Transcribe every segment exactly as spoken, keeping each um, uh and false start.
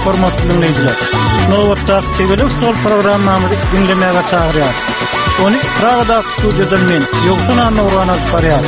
hormatly dinleyijiler. Nowatda Tegelik Stol programmamyzy dinlemäge çagyrýar. Ony Pragada studiýadan men Ýogsun Nurwan barýar.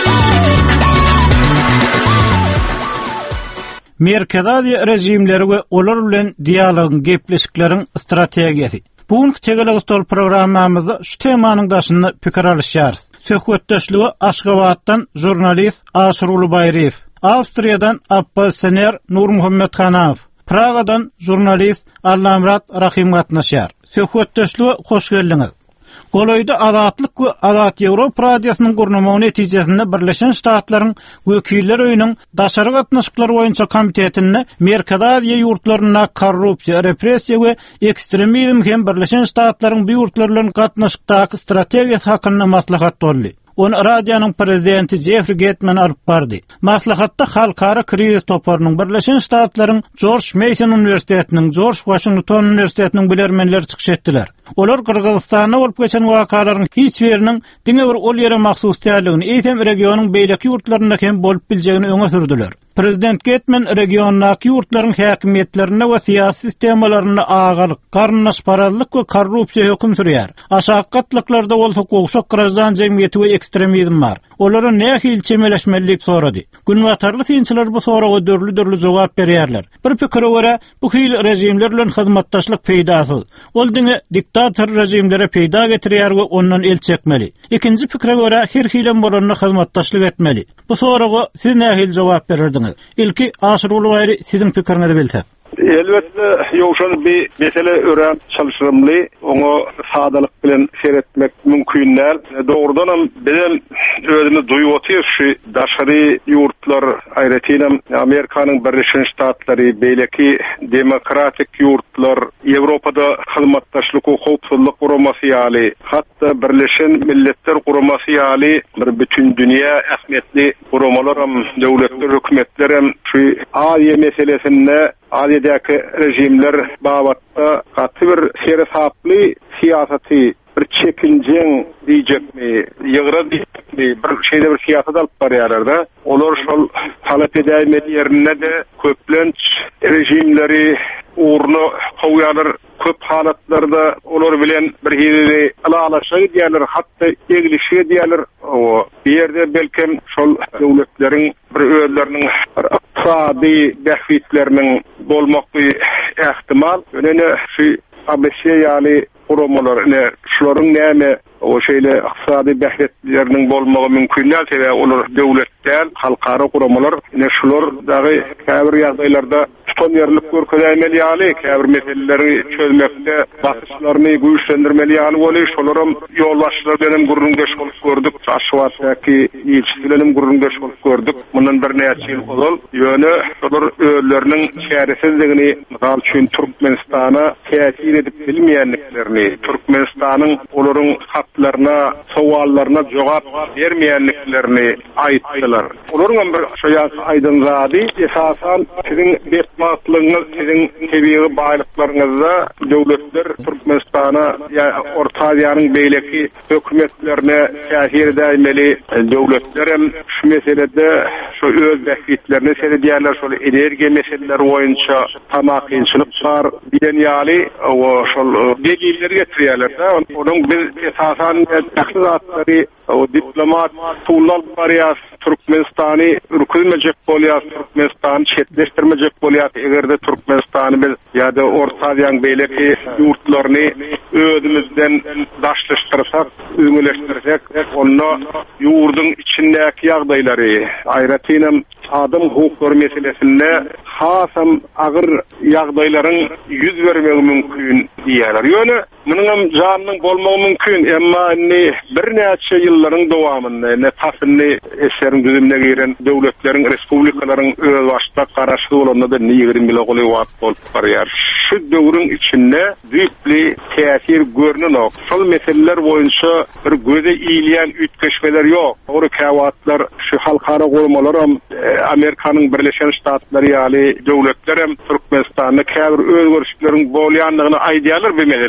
Merkezädi rejimleri we olar bilen dialogyň, gepleşikleriň strategiýasy. Bugünkü Tegelik Stol programmamyzda şu temanyň daşynda pikir alýar. Söhbetdeşligi Aşgabatdan jurnalist Aşyr Ulubayriýew, Awstriýadan Abbas Sener Nurmuhammed Hanaw, Pragadan jurnalist Allamrat Rahim gatnaşýar. Söhbetdeşligi hoş geldiňiz. Golaýda Azatlyk we Azat Ýewropa radiýasynyň gurnumagy netijesinde Birleşen Ştatlaryň wekilleri öýüniň daşary gatnaşyklary boýunça komitetinde Merkezädi ýurtlaryna korrupsiýa, repressiýa we ekstremizm hem Birleşen Ştatlaryň bu ýurtlar bilen gatnaşykdaky strategiýasy hakynda maslahat boldy. Onu radiýanyň prezidenti Jeffrey Getman alyp bardy. Maslahatda halkara kriz toparynyň Birleşen Ştatlaryň George Mason Universitetiniň, George Washington Universitetiniň bilermenleri çykyş etdiler. Olar Kırgızstanda bolup geçen wakalaryň hiç biriniň diňe bir ol ýere mahsus däligini, eýsem regionyň beýleki ýurtlarynda hem bolup biljegini öňe sürdüler. Prezident Getman regionaky ýurtlaryň häkimetlerine we siýasy sistemalaryna agalyk, garnaşparazlyk we korrupsiýa hökm sürýär. Aşağı gatlyklarda ol hukuk grazan jemgyýeti we ekstremizm bar. Olara nähil çemeleşmelilik sorady. Günwatarly synçylar bu soraga dörli-dörli jogap berýärler. Bir pikire görä bu hil rejimler bilen hyzmatdaşlyk peýdasy. Ol diňe diktator rejimlere peýda getirýär we ondan el çekmeli. Ikinji pikire görä her hilen bolanyna hyzmatdaşlyk etmeli. Bu soraga siz nähil jogap bererdiňiz? İlki Aşyr Ulubayry siziň pikiriňizi bilsek. Elbette ýokşan bir mesele ören çalışrymly, onu sadalyk bilen seretmek mümkin däl. Dogrudan bilen özüni duýup otyr şu daşary ýurtlar, aýratynam Amerikanyň Birleşen Ştatlary, beýleki demokratik ýurtlar, Ýewropada hyzmatdaşlyk we howpsuzlyk guramasy ýaly, hatda Birleşen Milletler guramasy ýaly bir bütün dünýä ähmiýetli guramalar hem döwletler, hökümetler hem şu Aziýa meselesinde Aziyadaki rejimler babatda katı bir serhaplı siyaseti bir çekinceň diýjekmi, ýygyra diýjekmi, bir şeýle bir siýasat alyp barýarlar. Olar şol talap edýän ýerine de köplenç rejimleri uğruna kowyarlar. Köp halatlarda olar bilen bir hili alalaşa diýerler, hatda eglişe diýerler. O bir ýerde belkem şol döwletleriň bir özleriniň iqtisady bähwitleriniň bolmaky ähtimal. Öňe şu abesiýa ýaly guramalar, ne şolaryň näme o şeýle iqtisady bähwitleriniň bolmagy mümkin däl, sebäbi olar döwletler, halkara guramalar, ne şolar dagy käbir ýagdaýlarda tutan ýerlik görkezmeli ýaly, käbir meseleleri çözmekde basyşlaryny güýçlendirmeli ýaly boly, şolaryň ýolbaşçylary bilen gurrundaş bolup gördük, Aşgabatdaky ýelçilerim gurrundaş bolup gördük. Mundan bir näçe ýyl ol, ýöne şolar özleriniň şähersizligini, misal üçin Türkmenistana täsir edip bilmeýänliklerini, Türkmenistanyň olaryň hatlaryna, sowallaryna jogap bermeýänliklerini aýtdylar. Olaryň bir şoýa aýdyn zady, esasan siziň betbatlygyňyz, siziň tebiği baýlyklaryňyzda döwletler Türkmenistana ýa Orta Aziýanyň beýleki hökümetlerine täsir edýmeli. Döwletler hem şu meselede şu öz bähwitlerini seredýärler, şol energiýa meseleleri boýunça tamak kynçylyk bar diýen ýaly o şol beýleleri getirýärler. Onuň biz esasan ählizatlary o diplomat tullal barýar Türkmenistany ürkülmejek bolýar, Türkmenistan çetleşdirmejek bolýar. Egerde Türkmenistany biz ýa-da Orta Aziýanyň beýleki ýurtlaryny özümizden daşlaşdyrsak, öňeleşdirsek, onu ýurdun içindäki ýagdaýlary, aýratynam adam hukuky meselesinde hasam agyr ýagdaýlaryň ýüz bermegi mümkin diýerler. Ýöne munyň janynyň bolmagy mümkin, emma ne bir näçe ýyllaryň dowamynda ne tasyny eserin düzümine giren döwletleriň, respublikalaryň öz başda garaşy bolanda da niýerim bile goly wagt bolup barýar. Şu döwrüň içinde büyükli täsir görnünok. Şol meseleler boýunça bir göze iýilýän ütkeşmeler ýok. Ory käwatlar şu halkara guramalar hem Amerikanyň Birleşen Ştatlary ýaly döwletler hem Türkmenistanyň käbir özgörüşleriň bolýanlygyny aýdýarlar bu meselelerde.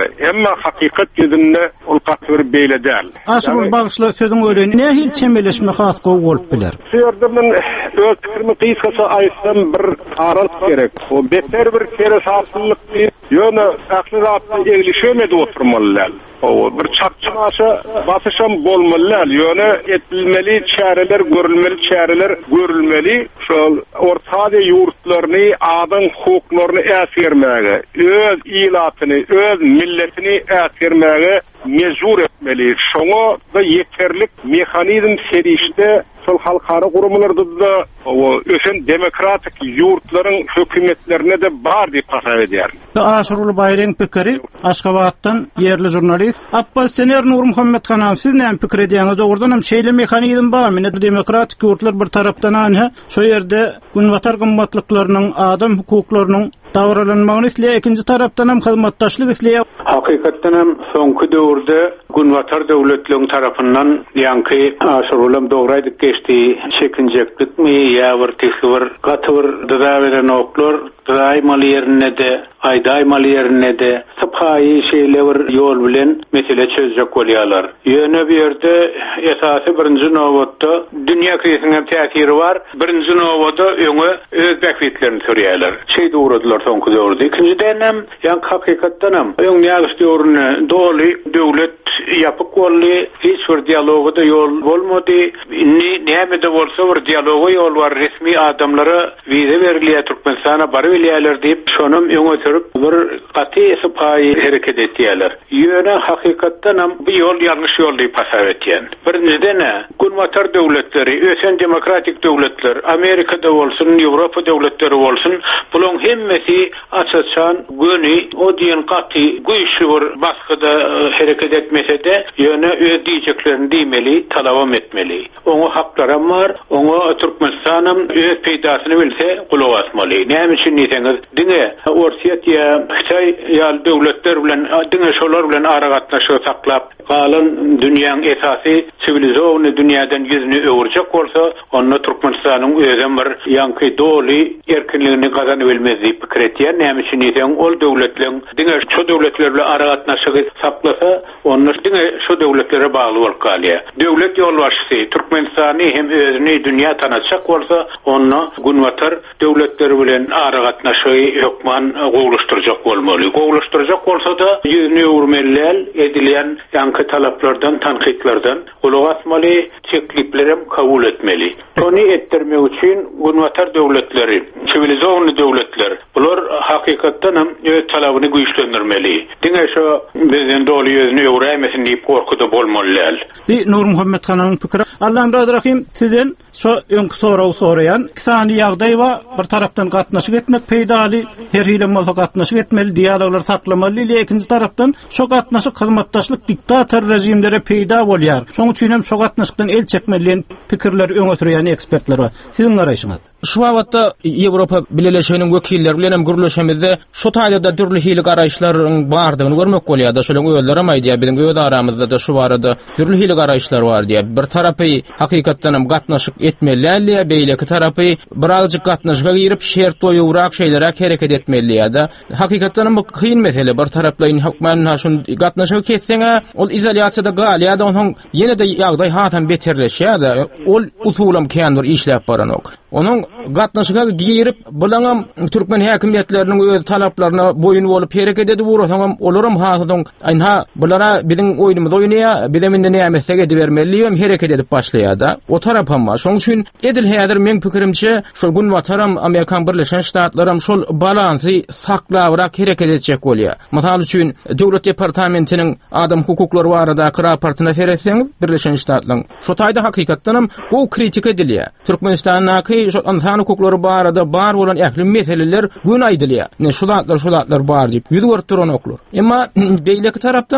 emma hakikat ýüzünde ol gatwyr beýle däl. Aşyr bagysla sözüň öýreni nähil çemeleşme hasgo bolup biler. Şeýerde men öz pikirimi kysgaça aýtsam bir arant gerek. O beter bir kere sağlıkly ýöne akly zatly egilişemedi oturmalylar. O bir çapçınaşa basışam bolmalylar. Ýöne etilmeli çäreler, görülmeli çäreler görülmeli. Şol ortady ýurtlaryny, adam hukuklaryny äsirmäge, öz ilatyny, öz milletini äsirmäge mezur etmeli. Şoňa da yeterlik mehanizm serişde sol halkara gurumlarda da o ösen demokratik ýurtlaryň hökümetlerine de bar diýip hasap edýär. Aşyr Bayraň pikiri Aşgabatdan yerli jurnalist Abbas Sener Nur Muhammed Hanam, siz näme pikir edýäňiz? Dogrudan hem şeýle mehanizm barmy? Demokratik ýurtlar bir tarapdan anha şo ýerde günwatar gymmatlyklarynyň, adam hukuklarynyň dawralanmagyny isleýär, ikinji tarapdan hem hyzmatdaşlyk isleýär. Hakykatdan hem soňky döwürde günwatar döwletleriň tarapyndan ýanky aşyrylam dogry aýdyp geçdi. Çekinjeklikmi ýa bir tesir gatyr däweren oklar daýmaly ýerine de aýdaýmaly ýerine de sypaýy şeýleler ýol bilen mesele çözjek bolýarlar. Ýöne bir ýerde esasy birinji nowatda dünýä kriziňe täsiri bar. Birinji nowatda öňe öz bäkwitlerini sürýärler. Şeý dogrudylar soňky döwürde. Ikinjiden hem ýa hakykatdan hem öň ýagyş döwrüne doly döwlet ýapyk boldy, hiç bir dialoga ýol bolmady. Inni näme de bolsa bir dialoga ýol bar, resmi adamlara wize berilýär, Türkmenistana bary bilýärler diýip şonum öňe sürüp bir gaty sypaýy hereket etýärler. Ýöne hakykatdan hem bu ýol ýalňyş ýol diýip hasap etýän. Birinciden günwatar döwletleri, ösen demokratik döwletler, Amerikada bolsun, Ýewropa döwletleri bolsun, bular hemmesi açaçan göni o diýen gaty güýçli bir baskyda hereket etmese de ýöne öz diýjeklerini diýmeli, talabam etmeli. Oňa haklara bar, oňa Türkmenistanam öz peýdasyny bilse gulak asmaly. Näme üçin diýseňiz, diňe Orsiýet ýa Xitoy ýa döwletler bilen, diňe şolar bilen ara gatnaşyk saklap, galan dünýäň esasy sivilizowny dünýäden ýüzüni öwürjek bolsa, onda Türkmenistanyň özem bir ýanky doly erkinligini gazanyp bilmezdi pikir etýär. Näme üçin diýseň, ol döwletleriň diňe şu döwletler bilen ara gatnaşyk saklasa, onlar diňe şu döwletlere bagly bolup galýar. Döwlet ýolbaşçysy Türkmenistany hem özüni dünýä tanatjak bolsa, onda günwatar döwletleri bilen ara gatnaşyk hökman gowlaşdyrjak bolmaly. Gowlaşdyrjak bolsa da ýüzüni öwürmeliler, edilýän ýanky talaplardan, tanqidlerden gulak asmaly, tekliplerim kabul etmeli. Tony etdirmek üçin günwatar döwletleri, sivilizowny döwletler, bular hakykatdan hem öz talabyny güýçlendirmeli. Diňe şo bizden doly ýüzüni öwürmäsin diýip gorkuda bolmalylar. Bi Nur Muhammed Hanamyň pikiri. Allahym razı rahim, sizden şo öňkü soraw soraýan kisany ýagdaý we bir tarapdan gatnaşyk etmek peýdaly, her hilem bolsa gatnaşyk etmeli, dialoglar saklamaly, ikinji tarapdan şo gatnaşyk hyzmatdaşlyk diktator rejimlere peýda bolýar. Şoň üçin hem şo gatnaşykdan el çekmeliň pikirler öňe sürýän ekspertler bar. Siziň garaýşyňyz? Şu wagtda Ýewropa Birleşiginiň wekilleri bilen hem gürleşmede şu taýda türli hili garaýşlaryň bardygyny görmek bolýar da, şonuň öýlerim aýdýar, bizim göz aramyzda da şu barada türli hili garaýşlar bar diýip. Bir tarapy hakykatdan hem gatnaşyk etmeliler, beýleki tarapy birazjyk gatnaşyka girip şert doýurak şeýlere hereket etmeliler da. Hakykatdan hem bu kyn mesele. Bir taraplaryň hökmen şun gatnaşyk ketseňe, ol izolýasiýada galýar da, onuň ýene de ýagdaý hatan beterleşýär da. Ol usulam kendir işläp baranok. Onun gatnaşyga girip bulaňam Türkmen häkimetleriniň öz talaplaryna boyun bolup hereket edip burasaňam olaram hasadyň aýna bulara biziň oýnumyz oýnaýar, bizeminde näme edip bermeli hem hereket edip başlaýar da. O tarap hamma. Şoň üçin edil häzir men pikirimçe şol günwataram Amerikan Birleşen Ştatlaram şol balansy saklawrak hereket edecek bolýar. Mysal üçin döwlet departamentiniň adam hukuklary barada raportyna feretseňiz Birleşen Ştatlaryň şo taýda hakykatdan hem go kritik edilýär. Türkmenistanyň şo insan hukuklary barada bar bolan ähli meseleler gün aýdylýar. Ne şulatlar şulatlar bar diýip ýüzgörtüren oklar. Emma beýleki tarapdan hem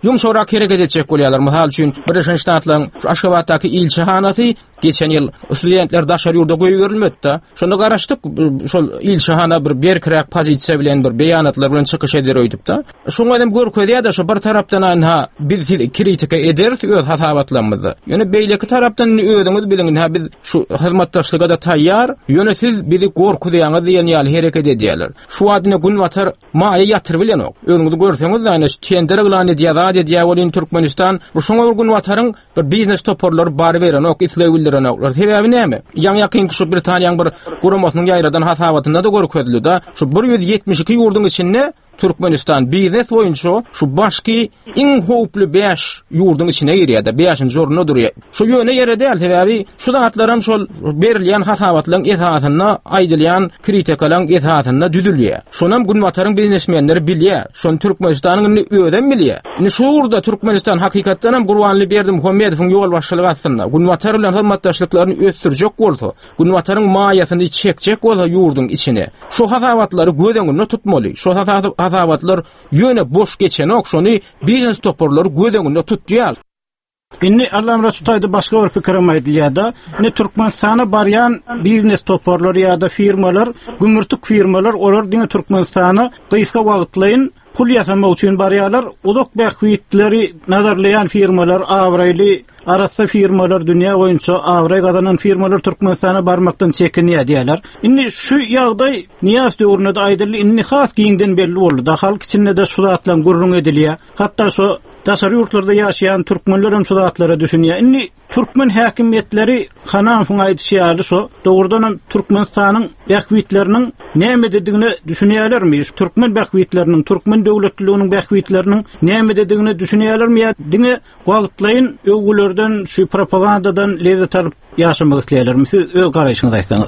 yumşorak hareket edecek bolýarlar. Misal üçin Birleşen Ştatlaryň Aşgabatdaky ilçehanaty geçen ýyl studentler daşary ýurda goýuverilmedi da. Şonda garaşdyk, şol ilçehana bir berkirak pozisiýa bilen bir beýanatlar bilen çykyş eder öýdüp da. Şoňa hem görkezýär da şu bir tarapdan anha biz kritika ederiz öz hatabatlarymyzy. Ýöne beýleki tarapdan öýdüňiz bilen ha biz şu hyzmatdaşlyga da taýýar, ýöne siz bizi gorkudaýaňyz diýen ýaly hareket edýärler. Şu adyna Günwatar maýa ýatyryp bilen ok. Öňüňizi görseňiz da şu tender bilen diýýär diýýär bolýan Türkmenistan bu şoňa bir Günwataryň bir biznes toparlary bar beren ok, isleýildiren oklar. Sebäbi näme? Ýa ýakynky şu Britaniýanyň bir guramasynyň ýaýradan hatabatynda da görkezildi da. Şu bir ýüz ýetmiş iki ýurdun içinde Türkmenistan biznes boyunça şu başki in hoplu beş yurdun içine girýär, beşinji orunda durýar. Şu ýöne ýere däl sebäbi şu zatlaryň şol berilýän hasabatlaryň esasyna aýdylýan kritikalarň esasyna düdülýär. Şonam Günwataryň biznesmenleri bilýär. Şon Türkmenistanyň öýden bilýär. Ni şu urda Türkmenistan hakykatdan hem Gurbanly Berdimuhammedowyň ýol başçylygy aslynda Günwatar bilen hyzmatdaşlyklaryny ösdürjek bolsa, Günwataryň maýasyny çekjek bolsa ýurdun içine. Şu hasabatlary gödeňinde tutmaly. Şu hasabatlar ýöne boş geçen okşony biznes toparlary gödeňinde tutýar. Inni Allah'ım Resulü'ydı başka bir fikrim aydılıyor da ne Türkmenistan'a baryan biznes toparları ya da firmalar, gümrük firmalar olur dine Türkmenistan'a kıyıska vakitleyin pul yasamak için baryalar, uluk bekvitleri nazarlayan firmalar, avraylı arası firmalar dünya boyunca avray kazanan firmalar Türkmenistan'a barmaktan çekiniyor diyorlar. Inni şu yağday niyaz dövründe aydırlı inni khas giyinden belli oldu da halk içinde de sulatla gurrun ediliyor. Hatta şu daşary ýurtlarda ýaşaýan türkmenler hem sudatlara düşünýär. Inni Türkmen häkimetleri Hanafyň aýdyşýary şu, dogrudan Türkmenistanyň bähwitleriniň näme dediğini düşünýärlermi? Türkmen bähwitleriniň, Türkmen döwletliginiň bähwitleriniň näme dediğini düşünýärlermi? Diňe wagtlaýyn öwgülerden, şu propagandadan lezzet alyp ýaşamak isleýärlermi? Siz öz garaýşyňyzy aýsaňyz.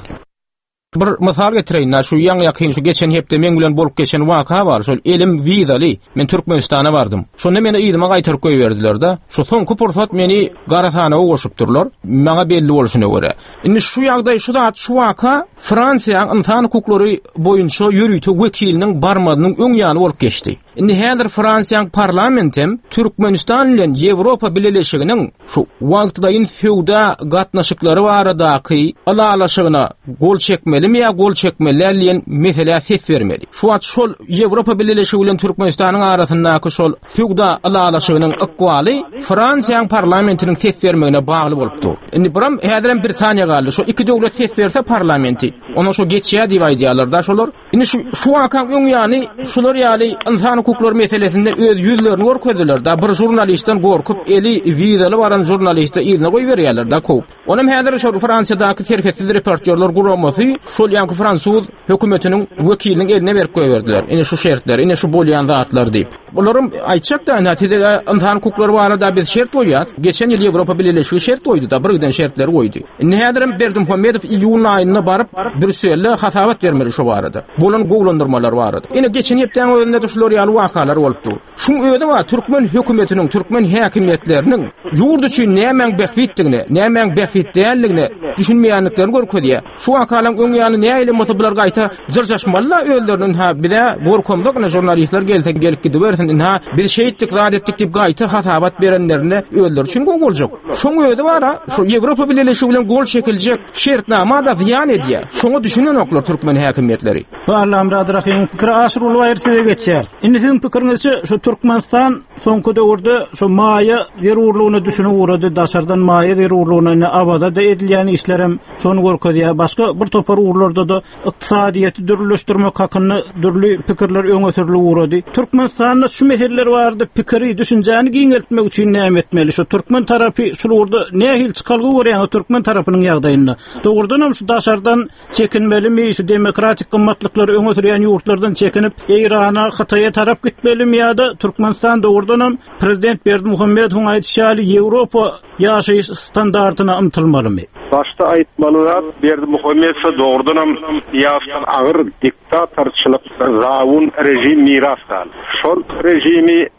Bir misal getireyim, şu ýan ýakyn şu geçen hepde men bilen bolup geçen waka bar. Şol elim vizaly, men Türkmenistana bardym. Şonda meni ýylyma gaýtaryp goýberdiler da. Şu soňky pursat meni Garatana goşupdyrlar. Maňa belli bolşuna görä. Indi şu ýagdaý şu da şu waka Fransiýanyň insan hukuklary boýunça ýürüýte wekiliniň barmadynyň öň ýany bolup geçdi. Indi häzir Fransiýanyň parlamentem Türkmenistan bilen Ýewropa Birleşiginiň şu wagtdaýyn feowda gatnaşyklary baradaky alalaşygyna gol çekmelimi ýa gol çekmeler diýen mesele ses bermeli. Şu wagt şol Ýewropa Birleşigi bilen Türkmenistanyň arasyndaky şol feowda alalaşygynyň ykwaly Fransiýanyň parlamentiniň ses bermegine bagly bolupdy. Indi biram häzirem Britaniýa galdy. Şol iki döwlet ses berse parlamenti ona şu geçýär diýip aýdýarlar da şolar. Indi şu şu wakaň öň ýany şolar ýaly insan hukuklary meselesinde öz ýüzlerini görkezdiler da bir jurnalistden gorkup eli vizaly baran jurnaliste ýerine goýberýärler da köp. Onuň häzir şu Fransiýadaky terketsiz reportyorlar guramasy şol ýanky Fransuz hökümetiniň wekiliniň eline berip goýberdiler. Ine şu şertler, ine şu bolýan zatlar diýip. Olaryň aýtjak da nätiçede insan hukuklary barada biz şert goýýar. Geçen ýyl Ýewropa Birleşigi şert goýdy da birden şertler goýdy. Indi häzir Berdimuhammedow iýun aýyna baryp Brüsselde hasabat bermeli şu barada. Bolan gowlandyrmalar barada. Ine geçen ýepden öňünde de şular ýaly wakalar bolupdy. Şuň öýde wa Türkmen hökümetiniň, Türkmen häkimetleriniň ýurt üçin näme bähwitdigine, näme bähwitdäligine düşünmeýänliklerini görkezýär. Şu wakalaryň öň ýany näile motoblar gaýta jyrjaşmalylar öýleriniň ha bir de gorkomdakna jurnalistler gelse gelip gidip bersin ha bir şeýitlik zat etdik diýip gaýta hasabat berenlerine öýler üçin gol boljak. Şoň öýde bara şu Ýewropa Birleşigi bilen gol çekiljek şertnama da ziýan edýär. Şoňa düşünen oklar Türkmen häkimetleri. Allah'ım Rahim fikri aşırul vayrısına geçer. Indi sizin fikrinizce şu Türkmenistan soňky döwürde şu maýa zerurlugyny düşünüp uğradı. Daşardan maýa zerurlugyny abada da edilýän işlerem şonu görkezýär. Başga bir topar uğurlarda da ykdysadyýety dürleşdirmek hakyny dürli pikirler öňe sürilip uğradı. Türkmenistanda şu meseleler bardy. Pikiri düşünjäni giňeltmek üçin näme etmeli? Şu Türkmen tarapy şu urda nähil çykalgy görýän Türkmen tarapynyň ýagdaýynda. Dogrudan hem şu daşardan çekinmelimi, şu demokratik gymmatlyklary öňe sürýän ýurtlardan çekinip Irana, Hataýa tarap gitmelimi ýa-da Türkmenistan dogrudan hem prezident Berdimuhammedowyň aýdyşýaly Ýewropa ýaşaýyş standartyna ymtylmalymy? Başta aýtmalylar, Berdimuhammedow dogrudan hem ýaşan agyr diktatorçylyk zawun rejim miras gal. Şol rejimi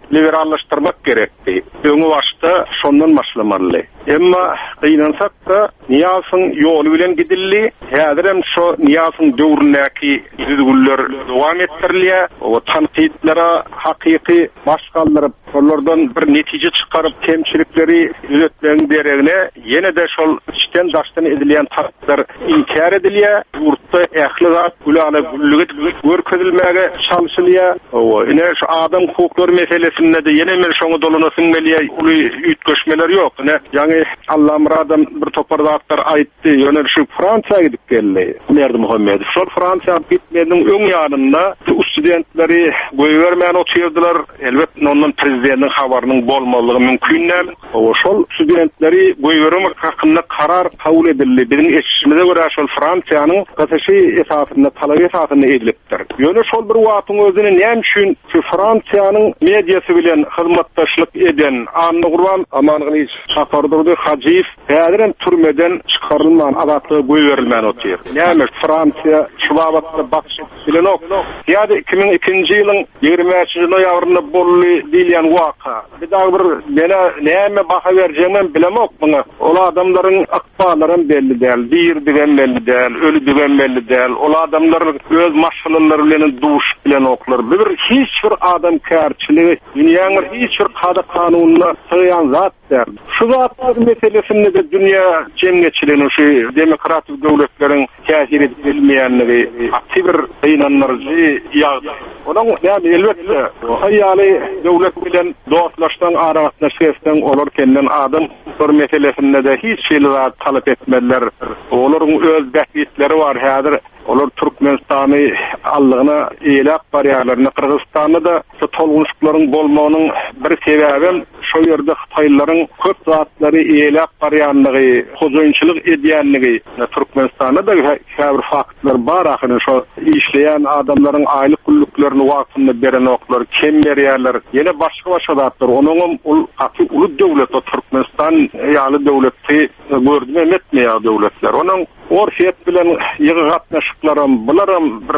liberallaştırmak gerekdi. Öňe başda şondan başlamaly. Emma gynansak da niýasyň ýoly bilen gidildi. Häzir hem şo niýasyň döwründäki düzgünler dowam etdirilýär. O tanqidlere hakyky baş galdyryp, şolardan bir netije çykaryp kemçilikleri düzeltmeň beregine ýene de şol içten daşdan edilýän taraplar inkar edilýär. Urtda ähli ulana güllügi görkezilmäge çalışylýar. O ine şu adam hukukları meselesinde de ýene men şoňa dolanasyň belýär. Uly ýetgeşmeler ýok. Ne ýani Allah muradam bir topardatlar aýtdy. Ýöne şu Fransiýa gidip geldi. Merdi Muhammed. Şol Fransiýa gitmediň öň ýanynda studentleri goýbermän oturýardylar. Elbetde ondan prezidentin habarynyň bolmalygy mümkin näme? O şol studentleri goýbermek hakynda karar kabul edildi. Bizim eşimize göre şol Fransiýanyň gasaşy esasynda talap esasynda edilipdir. Ýöne şol bir wagtyň özüne näme üçin şu Fransiýanyň mediýasy bilen hyzmatdaşlyk eden Anny Gurban Amanyň şahardyrdy Hajiýew häzirem türmeden çykarylman azatlygy goýberilmän otyr. Näme Fransiýa şu wagtda bakış bilen ok. Ýa-da iki bin ikinji ýylyň ýigirmäçinji noýabrynda bolly diýilýän waka. Bir daha bir mene näme baha berjegem bilemok muňa. Ol adamlaryň akbalaryň belli däl, bir digen belli däl, ölü digen belli däl. Ol adamlar öz maşgalary bilen duş bilen oklar. Bir hiç bir adam kärçiligi, dünýäň hiç bir kada kanunyna syýan zat däl. Şu zatlar meselesinde de dünýä jemgyýetçiliginiň şu demokratik döwletleriň täsir edilmeýänligi aktyw bir ýynanlarjy ýagdy. Onuň näme elbetde haýaly döwlet bilen dostlaşdan aragatlaşýan olar kenden adam bir meselesinde de hiç şeýle talap etmediler. Olaryň öz bähbitleri bar häzir. Olar Türkmenistany allygyna eýlek barýarlaryny Kyrgyzstanda da şu tolgunçlyklaryň bolmagynyň bir sebebi şo ýerde Hytaýlaryň köp zatlary eýlek barýanlygy, hojaýynçylyk edýänligi. Türkmenistanda da häzir faktlar bar ahyny şo işleýän adamlaryň aýlyk güllüklerini wagtynda beren oklar, kem berýärler. Ýene başga başga zatlar. Onuň ul aky uly döwlet Türkmenistan ýaly döwleti gördüm etmeýär döwletler. Onuň orşiyet bilen ýygy gatnaşyklarym, bularam bir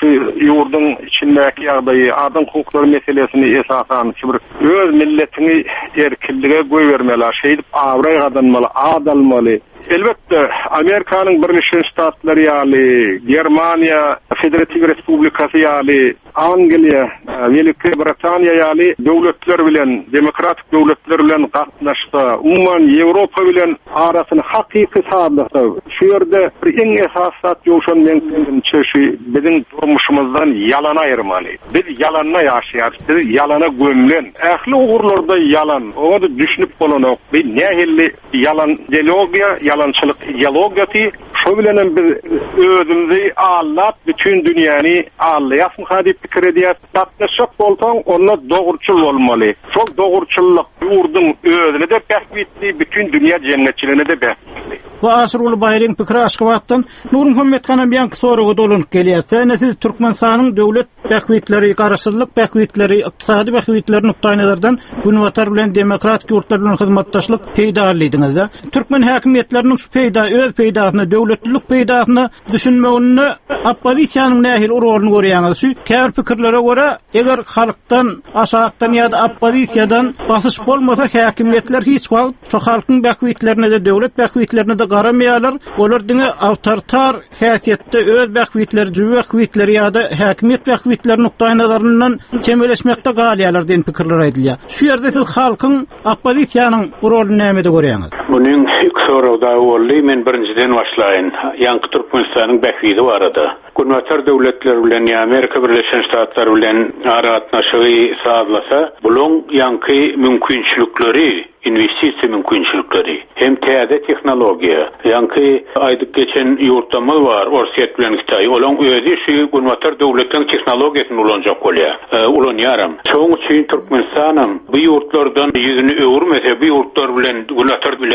ýurdun içindäki ýagdaýy, adam hukukları meselesini esasan bir öz milletini erkinlige goýbermeli, şeýdip awray gadanmaly, adalmaly. Elbetde Amerikanyň Birleşen Ştatlary ýaly, Germaniýa Federativ Respublikasy ýaly, Angliýa, Weliki Britaniýa ýaly döwletler bilen, demokratik döwletler bilen gatnaşdy. Umman Ýewropa bilen arasyny hakyky saýlasa, şu ýerde bir iň esasat ýoşan mümkinçe biziň durmuşymyzdan ýalan aýyrmaly. Biz ýalanyna ýaşaýarys, biz ýalana gömülen. Ähli ugurlarda ýalan, oňa da düşünüp bolanok. Bir nähilli ýalan ideologiýa, yalançılık ideologiyati, şo bilen biz özümüzi allap bütün dünýäni allayasyn hadip pikir edýär. Tatlaşak bolsaň onda dogurçul bolmaly. Şol dogurçullyk ýurdun özüne de bähbitli, bütün dünýä jemgyýetçiligine de bähbitli. Bu Asrul Baýryň pikiri Aşgabatdan Nurun Hömmetxanam ýanky soragy dolunyp gelýär. Näçe Türkmenistanyň döwlet bähbitleri, garaşsyzlyk bähbitleri, ykdysady bähbitleri nukdaýlardan günwatar bilen demokratik ýurtlar bilen hyzmatdaşlyk peýdalydyňyz da. Türkmen häkimetleriniň şu peýda, öz peýdasyny, döwletlilik peýdasyny düşünmegini oppozisiýanyň nähil urulyny görýäňiz. Şu kär pikirlere görä, eger halkdan, aşagdan ýa-da oppozisiýadan basyş bolmasa häkimetler hiç wagt şu halkyň bähbitlerine de döwlet bähbitlerine de garamaýarlar. Olar diňe awtoritar häsiýetde öz bähbitleri, bähbitleri ýa-da häkimet bähbitleri nukdaýlaryndan çemeleşmekde galýarlar diýen pikirler edilýär. Şu ýerde siz halkyň oppozisiýanyň urulyny näme-de görýäňiz? Buning ilk soruda boldy, men birinciden başlaýyn. Ýanky Türkmenistanyň bähbidi barada. Günwatar döwletler bilen Amerika Birleşen Ştatlary bilen aragatnaşygy sağlasa, buluň ýanky mümkinçilikleri, investisiýa mümkinçilikleri, hem täze tehnologiýa, ýanky aýdyp geçen ýurtdamyl bar, orsiýet bilen Italy, olaň özi şu günwatar döwletleriň tehnologiýasyny ulanjak bolýar. Ulanýaram. Şoň üçin Türkmenistanyň bu ýurtlardan ýüzüni öwürmese, bu ýurtlar bilen günwatar bilen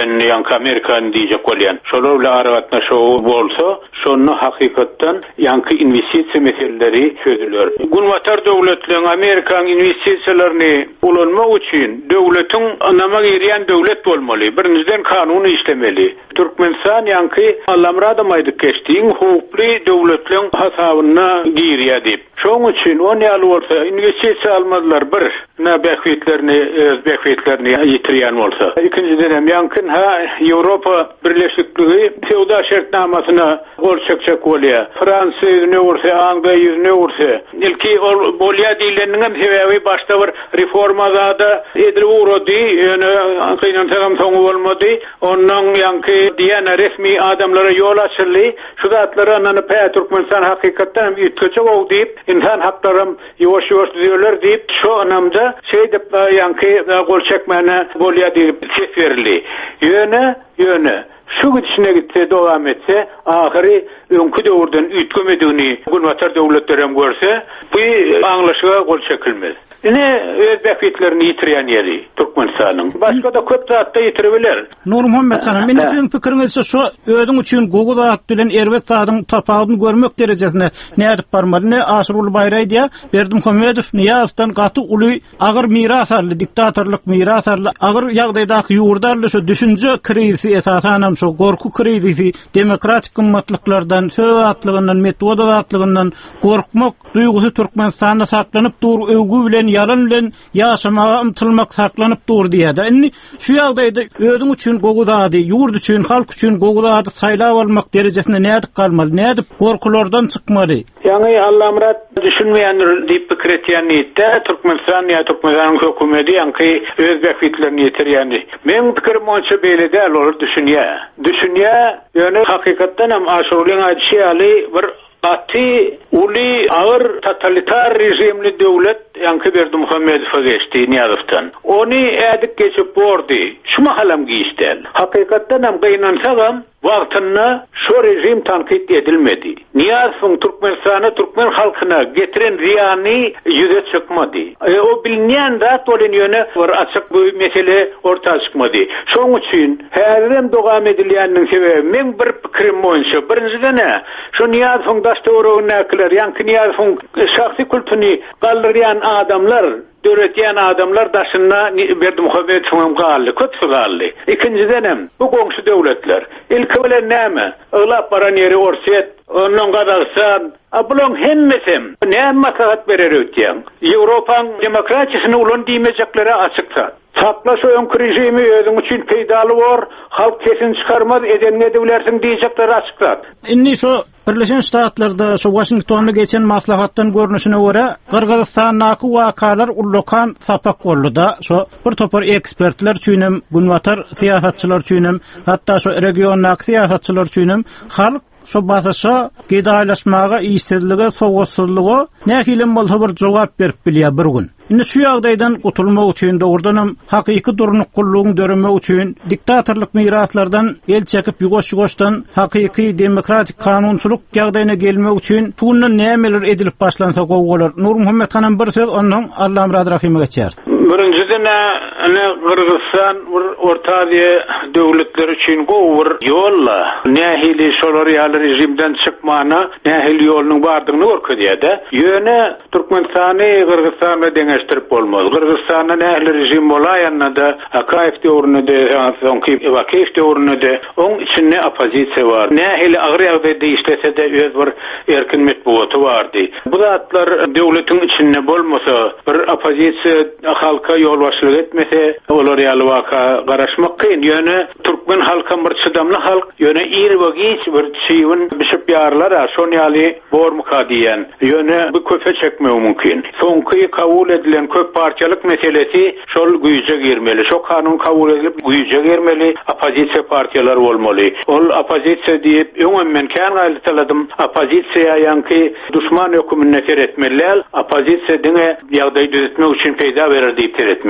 bilen ýa-ni Amerikany diýjek bolýan. Şolar bilen aragatnaşyw bolsa, şonu hakykatdan ýa-ni investisiýa meseleleri çözülür. Gunwatar döwletleriň Amerikan investisiýalaryny ulanmak üçin döwletiň anama giriýän döwlet bolmaly. Birinciden kanuny işlemeli. Türkmenistan ýa-ni Allamrada maýdyk geçdiň hukukly döwletleriň hasabyna giriýär diýip. Şoň üçin on ýyl bolsa investisiýa almadylar bir. Na bähwetlerini, öz bähwetlerini ýitirýän bolsa. İkinciden hem ýa-ni ha Ýewropa Birleşikligi feodal şertnamasyna gol çekçek bolýar. Fransa ýüzüne ursa, Angliýa ýüzüne ursa. Ilki ol bolýar diýileniň sebebi başda bir reformada edilip urdy, ýöne kynançam soňu bolmady. Ondan ýa-ni diýen resmi adamlara ýol açyldy. Şu zatlara anany Türkmenistan hakykatdan ýetgeçek ol diýip, insan haklarym ýoş-ýoş düzelýär diýip, şu anamda şey dep ýa-ni gol çekmene bolýar diýip seferli. Ýöne, ýöne şu gidişine gitse, dowam etse, ahyry öňkü döwürden üýtgemediğini Gunwatar döwletlerem görse, bu aňlaşyga gol çekilmez. Ine öz bähwetlerini ýitirýän ýeri Türkmenistanyň. Başga da köp zatda ýitirebiler. Nur Muhammed hanım, meni siziň pikiriňizçe şu ödüň üçin gowy zat bilen erwet zatyň tapagyny görmek derejesine nädip barmaly? Ne Aşrul Baýray diýär, Berdimuhammedow Niýazdan gaty uly agyr miras aldy, diktatorlyk miras aldy. Agyr ýagdaýdaky ýurdarly şu düşünje krizisi esasanam şu gorku krizisi, demokratik ümmetlüklerden, söz atlygyndan, metoda atlygyndan gorkmak duýgusy Türkmenistanda saklanyp dur, öwgü bilen yalan bilen ýaşamaga ymtylmak saklanyp dur diýär. Indi şu ýagdaýda ödüň üçin gowy zady, ýurt üçin, halk üçin gowy zady saýlap almak derejesinde nädip galmaly, nädip gorkulardan çykmaly? Ýani Allamrat düşünmeýändir diýip pikir etýän ýetde Türkmenistan ýa Türkmenistan hökümeti ýa-ni öz bähwetlerini ýetirýändi. Men pikirim onça beýle däl olur düşünýär. Düşünýär ýöne hakykatdan hem aşuryň aýtýaly bir Ati uli ağır totalitar rejimli döwlet ýa-ni Berdimuhammedow geçdi Niýazowdan. Ony ädik geçip bordy. Şu mahalam giýişden. Hakykatdan hem gynansaňam wagtyna şu rejim tankit edilmedi. Niýazow Türkmenistana, Türkmen halkyna getiren ziýany ýüze çykmady. E, o bilinýän zat bolan ýöne bir açyk bu mesele ortaga çykmady. Şoň üçin häzirem dogam edilýäniň sebebi men bir pikirim boýunça birinciden şu Niýazow daşdöwrüne näkler, ýa-ni Niýazow şahsy kultuny galdyrýan adamlar, döretýän adamlar daşyna Berdimuhammedow galdy, köp galdy. İkinciden hem bu goňşy döwletler ilki bilen näme? Iglap baran ýeri Orset, ondan Gazakistan, abulon hemmesem näme maslahat berer ötýän? Ýewropaň demokratiýasyny ulan diýmejekleri açyksa. Sakla şu öňkü rejimi özüň üçin peýdaly bor, halk kesin çykarmaz, edenine döwlersiň diýjekleri açyklar. Inni şu Birleşen Ştatlarda şu Washingtonda geçen maslahatdan görnüşine göre Kırgızstanyňky wakalar ullokan sapak boldy. Şu bir topar ekspertler üçin, Gunwatar siýasatçylar üçin, hatda şu regionaky siýasatçylar üçin halk şu basışa gidaýlaşmaga, iýsizlige, sowgatsızlyga näkilen bolsa bir jogap berip bilýär bir gün. Indi şu ýagdaýdan gutulmak üçin dogrudan hem hakyky durnuq gullugyny döremek üçin diktatorlyk miraslardan el çekip ýugoş-ýugoşdan hakyky demokratik kanunçylyk ýagdaýyna gelmek üçin bundan nämeler edilip başlansa gowy bolar. Nur Muhammed hanım bir söz, ondan Allamrad Rahime geçer. Birinciden ana Kırgızstan bir Orta Aziýa döwletleri üçin gowy ýolla, nähili şolar ýaly rejimden çykmana, nähili ýolunyň bardygyny görkezýär. Ýöne Türkmenistany Kırgızstana deňeşdirip bolmaz. Kırgızstanda nähili rejim bolaýanda da Akaýew döwründe, soňky Akaýew döwründe oň içinde opozisiýa bar. Nähili agyr ýagdaýda işlese de öz bir erkin metbuaty bardy. Bu zatlar döwletiň içinde bolmasa, bir opozisiýa halka ýol başlyk etmese, olar ýaly waka garaşmak kyn. Ýöne Türkmen halka bir çydamly halk, ýöne iri we giç bir çyýyn bişip ýarlar, şol ýaly bormuka diýen. Ýöne bu köpe çekmek mümkin. Soňky kabul edilen köp partiýalyk meselesi şol güýje girmeli. Şo kanun kabul edilip güýje girmeli, opozisiýa partiýalar bolmaly. Ol opozisiýa diýip öňem men kän gaýlytaladım, opozisiýa ýa-ni düşman hökümine teretmeli, opozisiýa diňe ýagdaý düzeltmek üçin peýda berer diýip teretmeli.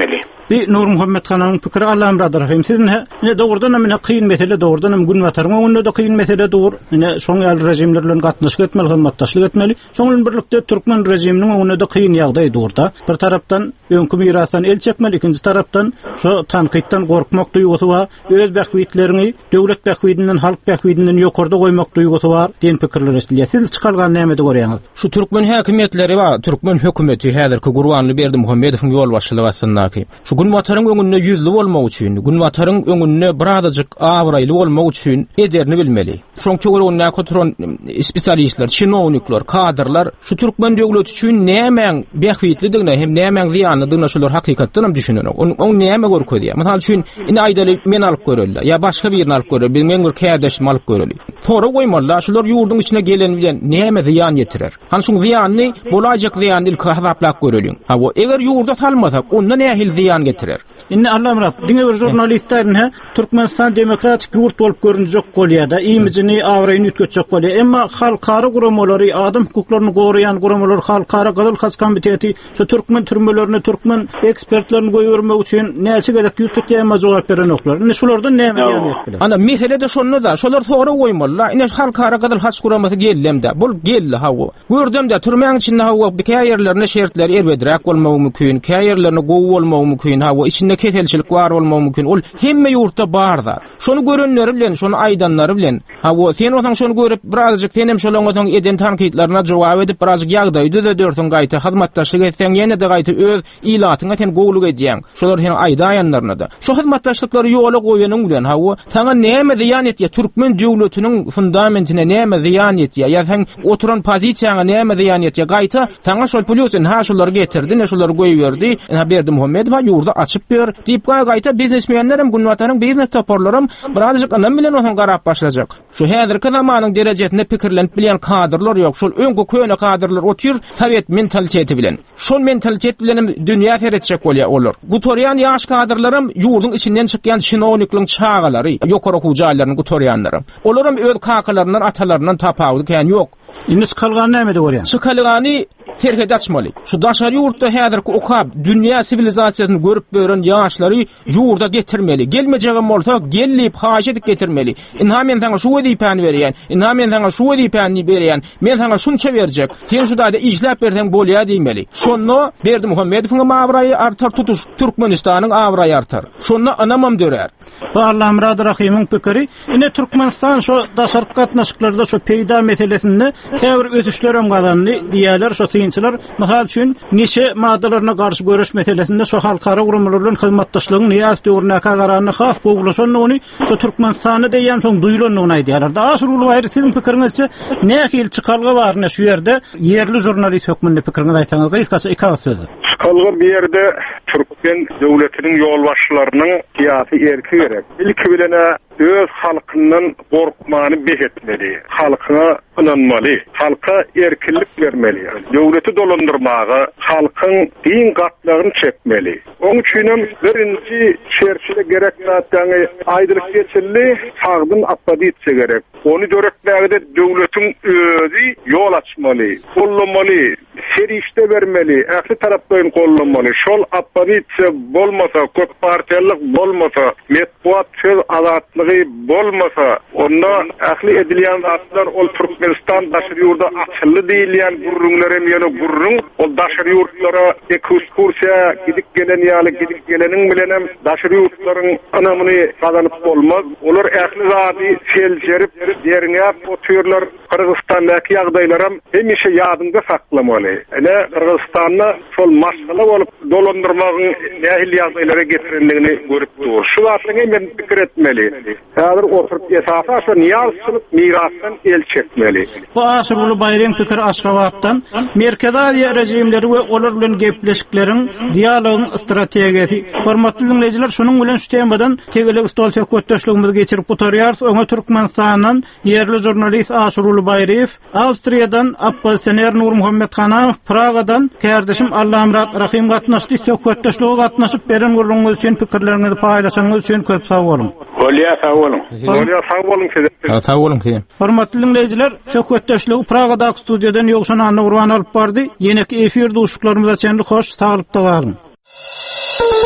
Bir Nur Muhammed Han'ın pikiri Allah'ım radarahim. Siz ne? Ne doğrudan amına kıyın mesele doğrudan am gün vatarma onu da kıyın mesele doğru. Ne son yal rejimlerle gatnaşyk etmeli, hizmetdaşlyk etmeli. Şoňun birlikde Türkmen rejiminiň onu da kıyın ýagdaý doğurda. Bir tarapdan öňkü mirasdan el çekmeli, ikinji tarapdan şu tanqytdan gorkmak duýgusy bar. Öz bähwitlerini döwlet bähwitinden, halk bähwitinden ýokarda goýmak duýgusy bar. Den pikirler esliýär. Siz çykargan näme görýäňiz? Şu Türkmen häkimetleri we Türkmen hökümeti häzirki Gurbanly Berdimuhammedowyň ýol başçylygy aslyndaky. Şu gün wataryň öňünde ýüzli bolmak üçin, gün wataryň öňünde birazajyk awraýly bolmak üçin ederini bilmeli. Şoňça görä onda kontrol spesialistler, çinownikler, kadrlar şu Türkmen döwleti üçin näme bähwitlidigine hem näme ziýanlydygyna şolar hakykatdan hem düşünýär. Oň näme görkezýär? Mysal üçin indi aýdaly men alyp göreller, ýa başga birini alyp göreller, bir meňir kädeşim alyp göreller. Tora goýmarlar, şolar ýurduň içine gelen bilen näme ziýan ýetirer? Han şu ziýanny bolajak ziýan ilki hasaplap görelýär. Ha bu eger ýurda salmasak, onda nähil ziýan getirer? Inni Allah'ım rab, diňe bir jurnalistlerin he, Türkmenistan demokratik ýurt bolup görünjek bolýar-da, imijini awraýyny ütgetjek bolýar. Emma halkara guramalary, adam hukuklaryny goraýan guramalar, halkara Gazyl Has komiteti, şu Türkmen türmelerini, Türkmen ekspertlerini goýurmak üçin näçe gedek ýurtdykma jogap beren oklar. Indi şolardan näme ýa-da bilen? Ana mesele de şonu da, şolar toğra goýmalar. Indi halkara Gazyl Has guramasy gellemde, bol geldi hawa. Gördüm de türmeň içinde hawa bir käýerlerine şertler erbedirek bolmagy mümkin, käýerlerine gowy bolmagy mümkin, hawa içinde ketelçilik bar bolmagy mümkin. Ol hemme ýurtda barda. Şonu görenleri bilen, şonu aýdanlary bilen. Hawa sen otaň şonu görüp birazjyk senem şolaň otaň eden tanqytlaryna jogap edip birazjyk ýagdaýdy da dörtün gaýta hyzmatdaşlyk etseň ýene de gaýta öz ilatyňa sen gowluk edýäň. Şolar sen aýdaýanlaryna da. Şu hyzmatdaşlyklary ýola goýanyň bilen hawa sana näme ziýan etýär? Türkmen döwletiniň fundamentine näme ziýan etýär? Ýa sen oturan pozisiýaňa näme ziýan etýär? Gaýta sana şol pulýosyn ha şolar getirdi, ne şolar goýberdi. Ha Berdimuhammedow ýurda açyp ber. Diýip gaýta biznesmenlerim, gün wataryň biznes toparlarym birazjyk anam bilen oňa garap başlajak. Şu häzirki zamanyň derejesinde pikirlenip bilen kadrlar ýok. Şol öňkü köne kadrlar otyr Sowet mentaliteti bilen. Şol mentalitet bilen dünýä seretjek bolýar olar. Gutoryan ýaş kadrlarym ýurduň içinden çykýan şinownikliň çağalary, ýokary okuwjalaryny gutoryanlary. Olaram öz kakalaryndan, atalaryndan tapawy kän ýok. Indi çykalgan näme de görýän? Çykalgany serhede açmaly. Şu daşary ýurtda häzirki okap, dünýä sivilizasiýasyny görüp beren ýaşlary ýurda getirmeli. Gelmejegem bolsa gelip haşet getirmeli. Inha men sana şu wezipäni berýän, inha men sana şu wezipäni berýän, men sana şunça berjek. Sen şu daýda ijlap berseň bolýar diýmeli. Şonu Berdimuhammedowyň awraýy artar tutuş, Türkmenistanyň awraýy artar. Şonu anamam dörer. Allah'ım radarahimın pikiri, ine Türkmenistan şu daşark gatnaşyklarda şu peýda meselesinde käbir ötüşlerim gazanly diýerler, şu synçylar. Mysal üçin neşe madalaryna garşy görüş meselesinde şu halkara gurumlar bilen hyzmatdaşlygyň näýe döwrüne kagarany has gowlaşan ony şu Türkmenistany diýen soň duýulanyny aýdýarlar. Daha surul bayry sizin pikirinizçe nähil çykargy bar ne şu ýerde yerli jurnalist hökmünde pikiriňizi aýtaňyz, gaýtgaça iki ağız sözi. Kalga bir yerde Türkmen devletinin yol başçılarının siyasi erki gerek. İlk bilene öz halkından korkmanı behetmeli. Halkına inanmalı. Halka erkinlik vermeli. Devleti dolandırmağı, halkın din katlarını çekmeli. Onun için birinci çerçeve gerek zaten aydılık geçerli, sağdın atladı etse gerek. Onu dörekmeye de devletin özü yol açmalı, kollamalı, serişte vermeli, ehli tarafların kollamalı. Şol atladı etse bolmasa, kök partiyalık bolmasa, metbuat söz azatlığı bolmasa, onda ehli edilyen zatlar ol Türkmenistan daşır yurda açılı değilyen gurrunlarım yanı gurrun, ol daşır yurtlara ekskursiya gidip gelen yalı gidip gelenin bilenem daşır yurtların anamını kazanıp olmaz. Olur ehli zati selcerip yerine otuyorlar. Kırgızistan'daki yağdaylarım hemişe yadında saklamalı. Ene Kırgızistan'la sol maşgala olup dolandırmağın nehil yağdaylara getirenliğini görüp dur. Şu zatını hemen fikir etmeli. Hazır oturup esası aşağı niyazsılık mirastan el çekmeli. Bu asırlı bayram fikir Aşgabat'tan Merkezadiye rejimleri ve olar bilen gepleşiklerin diyalogun stratejisi. Hormatly dinleyijiler, şunun bilen şu temadan tegelik stol söhbetdeşligimizi geçirip oturyarys. Öňe Türkmenistan'dan yerli jurnalist Aşurul Bayriyev, Awstriýadan Abbas Sener Nur Muhammed Hanaw, Pragadan kardeşim Allah'ım rahim gatnaşdy söhbetdeşligi gatnaşyp beren gurulňyz üçin pikirlerinizi paýlaşaňyz üçin köp sag bolun. Bolýar, sag bolun. Bolýar, sag bolun. Sag bolun ki. Hormatly dinleyijiler, söhbetdeşligi Pragada studiýadan ýokşan anny urban alyp bardy. Ýene-ki efir duşuklarymyza çenli hoş, saglykda galyn.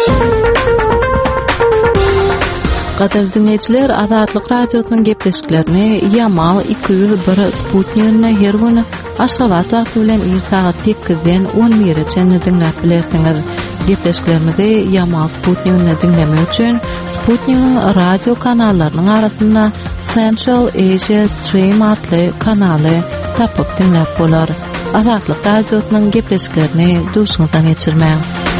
Gaderli dinleyijiler, Azatlyk radiosynyň gepleşiklerini ýamal iki yüz bir Sputnik'ne her gün Aşgabat wagty bilen bir saat sekizden on bir'e dinläp bilersiňiz. Gepleşiklerimizi ýamal Sputnik'ne dinlemek üçin Sputnik'in radio kanallarynyň arasynda Central Asia Stream adly kanaly tapyp dinläp bolar. Azatlyk radiosynyň gepleşiklerini duşuňdan geçirmäň.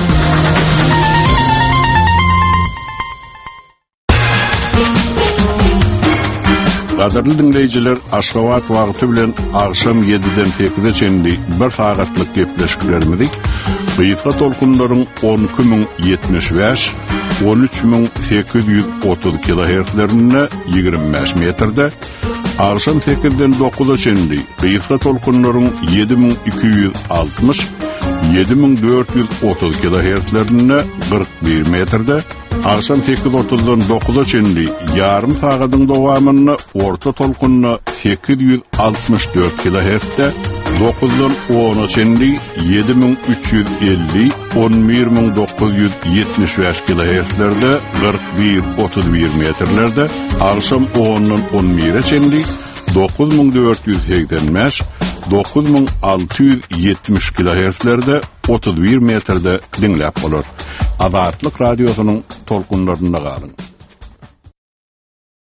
Gaderli dinleyijiler, Aşgabat wagty bilen akşam yedi'den sekize çenli bir sagatlyk gepleşiklerimizi Gıyfa tolkunlaryň on iki min yetmiş beş, on üç min sekiz yüz otuz kilohertzlerine ýygrimi beş metrde, akşam sekizden dokuza çenli Gıyfa tolkunlaryň yedi min iki yüz altmış, yedi min dört yüz otuz kilohertzlerine kırk bir metrde, akşam sekiz otuzdan dokuza çenli yarım sagatyň dowamyny orta tolkunna sekiz yüz altmış dört kilohertzde, dokuzdan ona çenli yedi min üç yüz elli, on bir min dokuz yüz yetmiş beş kilohertzlerde kırk bir otuz bir metrlerde, akşam ondan on bir'e çenli dokuz min dört yüz seksen beş, dokuz min altı yüz yetmiş kilohertzlerde otuz bir metrde dinläp bolar. Azatlyk radiosynyň tolkunlarynda galyň.